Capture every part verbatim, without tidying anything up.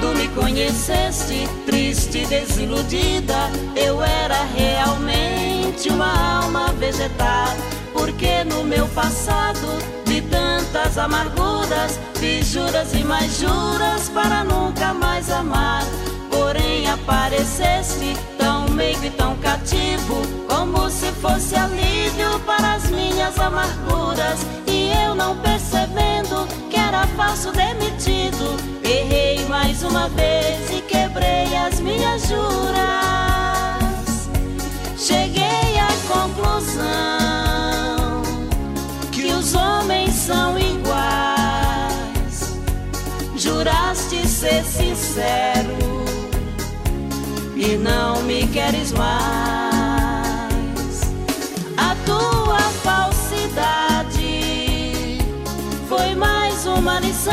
Quando me conheceste, triste e desiludida, eu era realmente uma alma vegetal. Porque no meu passado, de tantas amarguras, fiz juras e mais juras para nunca mais amar. Porém apareceste tão meigo e tão cativo, como se fosse alívio para as minhas amarguras. E eu não percebendo que era falso demitido, errei mais uma vez e quebrei as minhas juras. Cheguei à conclusão que os homens são iguais. Juraste ser sincero e não me queres mais. A tua falsidade foi mais uma lição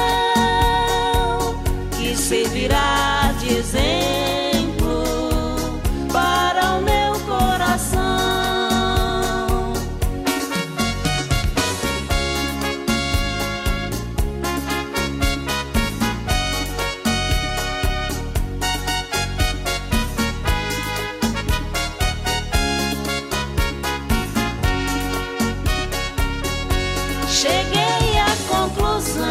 que servirá de exemplo para o meu coração. Cheguei à conclusão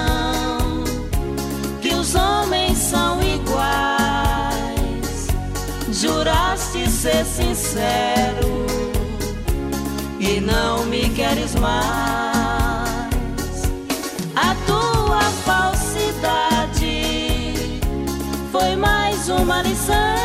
que os homens são iguais. Juraste ser sincero e não me queres mais. A tua falsidade foi mais uma lição